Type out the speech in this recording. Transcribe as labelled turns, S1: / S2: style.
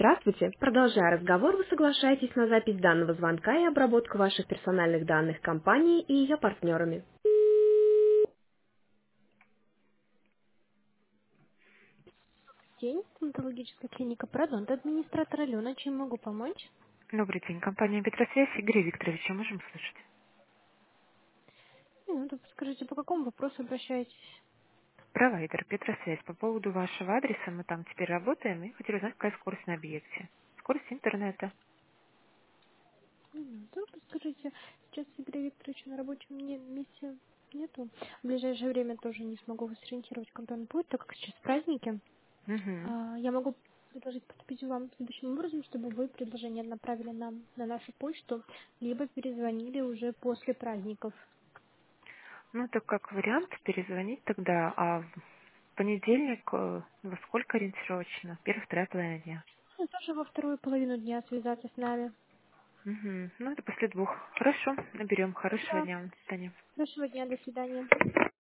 S1: Здравствуйте. Продолжая разговор, вы соглашаетесь на запись данного звонка и обработку ваших персональных данных компании и ее партнерами. День. Стоматологическая клиника Продонт. Администратор Алена. Чем могу помочь?
S2: Добрый день, компания Петросвязь. Игорь Викторович, можем слышать?
S1: Минуту, подскажите, по какому вопросу обращаетесь?
S2: Провайдер Петросвязь. По поводу вашего адреса, мы там теперь работаем, и хотели узнать, какая скорость на объекте. Скорость интернета.
S1: Минуту, подскажите. Сейчас Игоря Викторовича на рабочем месте нету. В ближайшее время тоже не смогу вас сориентировать, когда он будет, так как сейчас праздники.
S2: Угу.
S1: Я могу предложить поступить вам следующим образом, чтобы вы предложение направили нам на нашу почту, либо перезвонили уже после праздников.
S2: Ну, это как вариант перезвонить тогда, а в понедельник во сколько ориентировочно? Первая, вторая половина дня.
S1: И тоже во вторую половину дня связаться с нами.
S2: Угу. Ну, это после двух. Хорошо, наберем. Хорошего
S1: Да.
S2: дня. До свидания.
S1: Хорошего дня, до свидания.